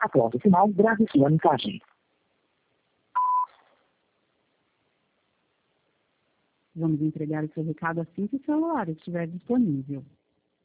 Após o sinal, grave sua mensagem. Vamos entregar o seu recado assim que o celular estiver disponível.